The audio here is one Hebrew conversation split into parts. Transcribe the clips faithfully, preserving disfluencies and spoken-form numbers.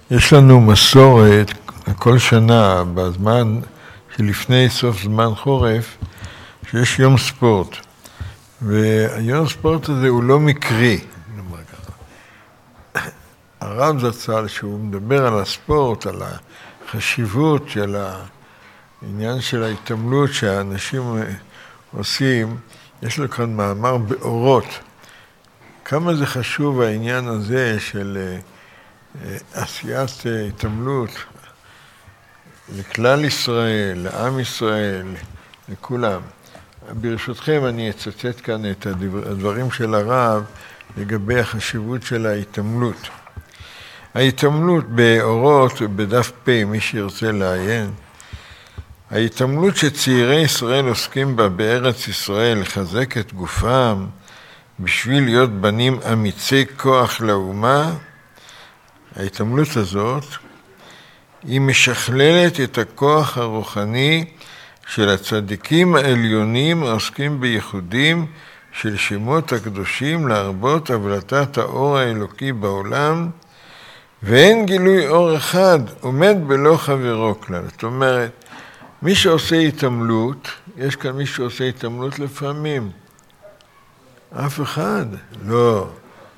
יש לנו מסורת כל שנה בזמן שלפני סוף זמן חורף שיש יום ספורט, והיום ספורט הזה הוא לא מקרי. הרב זצ"ל, שהוא מדבר על הספורט, על החשיבות של העניין של ההתעמלות שהאנשים עושים, יש לו כאן מאמר באורות. כמה זה חשוב העניין הזה של עשיית התעמלות לכלל ישראל, לעם ישראל, לכולם. ברשותכם אני אצטט כאן את הדברים של הרב לגבי החשיבות של ההתעמלות. ההתעמלות באורות, בדף פ', מי שירצה לעיין, ההתעמלות שצעירי ישראל עוסקים בה בארץ ישראל, לחזק את גופם בשביל להיות בנים אמיצי כוח לאומה, ההתעמלות הזאת היא משכללת את הכוח הרוחני של הצדיקים העליונים העוסקים בייחודים של שמות הקדושים להרבות הבלטת האור האלוקי בעולם, ואין גילוי אור אחד עומד בלא חברו כלל. זאת אומרת, מי שעושה התעמלות, יש כאן מי שעושה התעמלות לפעמים. אף אחד, לא.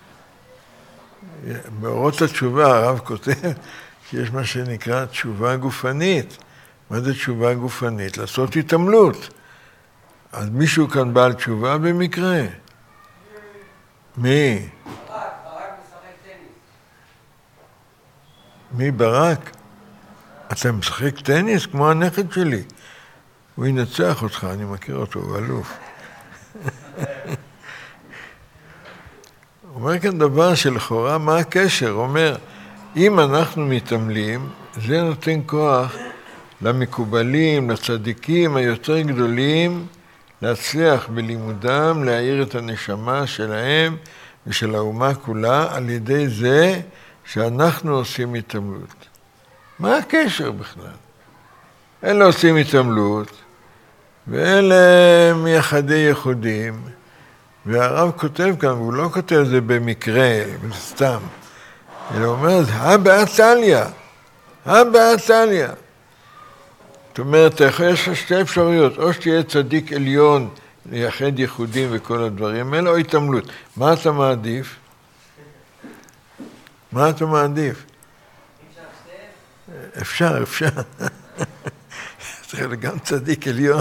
באורות התשובה הרב כותב שיש מה שנקרא תשובה גופנית. מה זה תשובה גופנית? לעשות התעמלות. אז מישהו כאן בעל תשובה במקרה? מי? ברק, ברק משחק טניס. מי ברק? אתה משחק טניס כמו הנכד שלי. הוא ינצח אותך, אני מכיר אותו, הוא אלוף. הוא אומר כאן דבר שלכאורה, מה הקשר? הוא אומר, אם אנחנו מתעמלים, זה נותן כוח למקובלים, לצדיקים היותר גדולים, להצליח בלימודם, להאיר את הנשמה שלהם ושל האומה כולה, על ידי זה שאנחנו עושים התעמלות. מה הקשר בכלל? אלה עושים התעמלות, ואלה מייחדי ייחודים, והרב כותב כאן, והוא לא כותב זה במקרה, סתם, אלא הוא אומר, הא בהא הא בהא. זאת אומרת, יש שתי אפשרויות, או שתהיה צדיק עליון, לייחד ייחודים וכל הדברים האלה, או התעמלות. מה אתה מעדיף? מה אתה מעדיף? אפשר, אפשר. צריך גם צדיק עליון.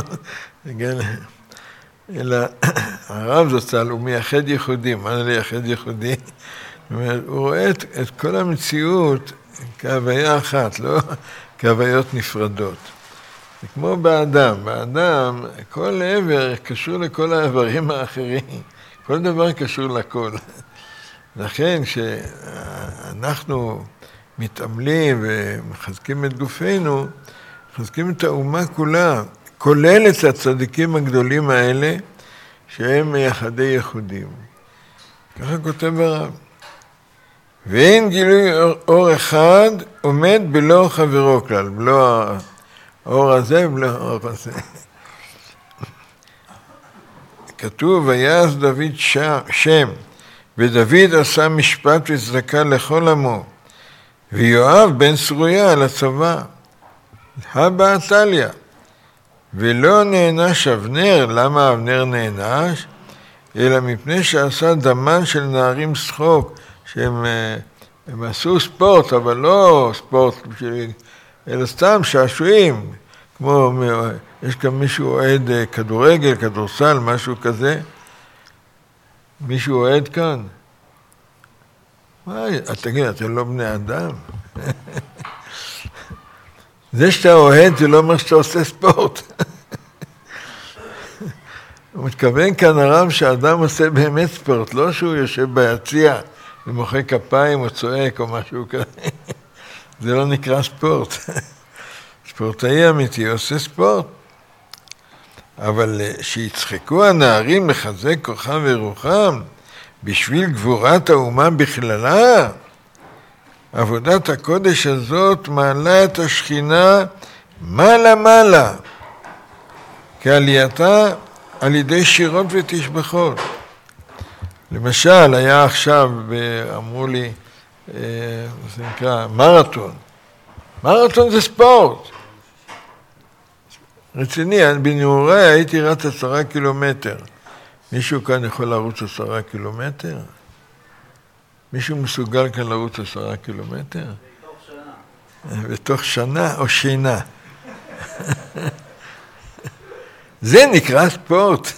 אלא הרב זצ"ל הוא מייחד ייחודים. מה זה לייחד ייחודים? הוא רואה את, את כל המציאות כהוויה אחת, לא כהוויות נפרדות. זה כמו באדם. באדם, כל עבר קשור לכל העברים האחרים. כל דבר קשור לכל. לכן שאנחנו מתעמלים ומחזקים את גופנו, מחזקים את האומה כולה, כולל את הצדיקים הגדולים האלה, שהם מייחדי ייחודים. ככה כותב הרב. ואין גילוי אור אחד עומד בלא חברו כלל, בלא האור הזה ובלא האור הזה. כתוב, ויעש דוד שם, ודוד עשה משפט וצדקה לכל עמו, ויואב בן צרויה על הצבא. הא בהא, ולא נענש אבנר. למה אבנר נענש? אלא מפני שעשה דמן של נערים שחוק, שהם הם עשו ספורט, אבל לא ספורט, אלא סתם שעשועים, כמו, יש כאן מישהו אוהד כדורגל, כדורסל, משהו כזה. מישהו אוהד כאן? מה, תגיד, אתם לא בני אדם? זה שאתה אוהד, זה לא אומר שאתה עושה ספורט. הוא מתכוון כאן הרב שהאדם עושה באמת ספורט, לא שהוא יושב ביציע ומוחא כפיים או צועק או משהו כזה. זה לא נקרא ספורט. ספורטאי אמיתי עושה ספורט. אבל שיצחקו הנערים לחזק כוחם ורוחם בשביל גבורת האומה בכללה, עבודת הקודש הזאת מעלה את השכינה מעלה מעלה, כעלייתה על ידי שירות ותשבחות. למשל, היה עכשיו, אמרו לי, זה נקרא מרתון. מרתון זה ספורט. רציני, בנעוריי הייתי רץ עשרה קילומטר. מישהו כאן יכול לרוץ עשרה קילומטר? מישהו מסוגל כאן לרוץ עשרה קילומטר? בתוך שנה. בתוך שנה או שינה. זה נקרא ספורט.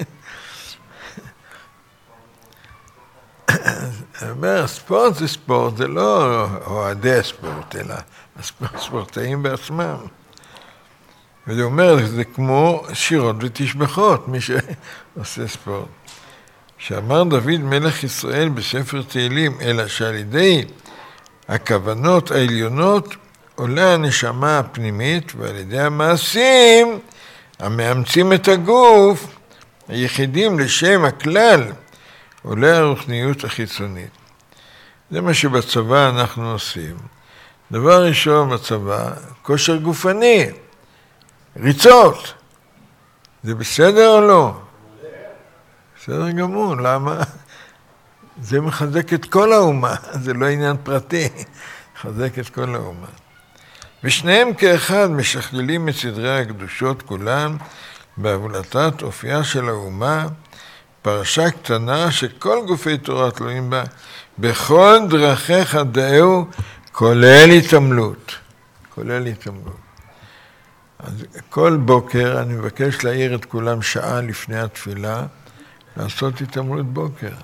אני אומר, ספורט זה ספורט, זה לא אוהדי הספורט, אלא הספורטאים בעצמם. וזה אומר, זה כמו שירות ותשבחות, מי שעושה ספורט. שאמר דוד מלך ישראל בספר תהילים, אלא שעל ידי הכוונות העליונות עולה הנשמה הפנימית, ועל ידי המעשים המאמצים את הגוף, היחידים לשם הכלל, עולה הרוחניות החיצונית. זה מה שבצבא אנחנו עושים. דבר ראשון בצבא, כושר גופני, ריצות. זה בסדר או לא? בסדר גמור, למה? זה מחזק את כל האומה, זה לא עניין פרטי, מחזק את כל האומה. ושניהם כאחד משכללים את סדרי הקדושות כולם בהבלטת אופייה של האומה, פרשה קטנה שכל גופי תורה תלויים בה, בכל דרכיך דאהו, כולל התעמלות. כולל התעמלות. אז כל בוקר אני מבקש להעיר את כולם שעה לפני התפילה, לעשות התעמלות בוקר.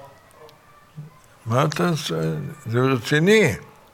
מה אתה עושה? זה רציני.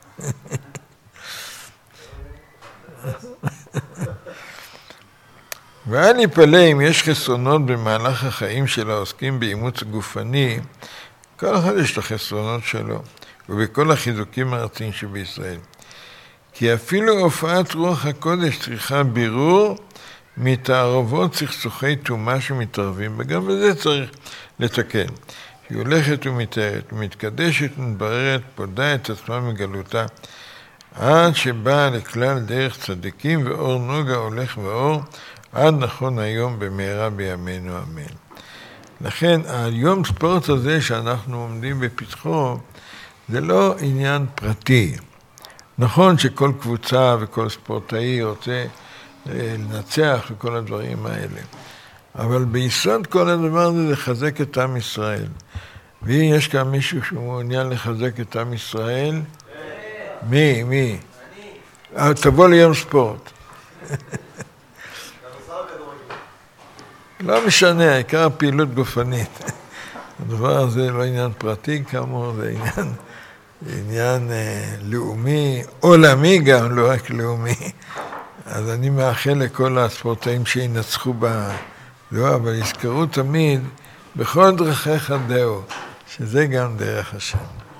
ואל יפלא אם יש חסרונות במהלך החיים של העוסקים באימוץ גופני, כל אחד יש את החסרונות שלו, ובכל החיזוקים הארציים שבישראל. כי אפילו הופעת רוח הקודש צריכה בירור מתערבות סכסוכי טומאה שמתערבים, וגם בזה צריך לתקן. היא הולכת ומתארת, מתקדשת ומתבררת, פודה את עצמה מגלותה, עד שבאה לכלל דרך צדיקים ואור נוגה הולך ואור, עד נכון היום במהרה בימינו אמן. לכן היום ספורט הזה שאנחנו עומדים בפתחו, זה לא עניין פרטי. נכון שכל קבוצה וכל ספורטאי רוצה לנצח וכל הדברים האלה. אבל ביסוד כל הדבר הזה לחזק את עם ישראל. ואם יש כאן מישהו שמעוניין לחזק את עם ישראל, מי? מי? אני. תבוא ליום ספורט. לא משנה, העיקר פעילות גופנית. הדבר הזה לא עניין פרטי כאמור, זה עניין, עניין אה, לאומי, עולמי גם, לא רק לאומי. אז אני מאחל לכל הספורטאים שינצחו ב... לא, אבל יזכרו תמיד, בכל דרכיך דאהו, שזה גם דרך השם.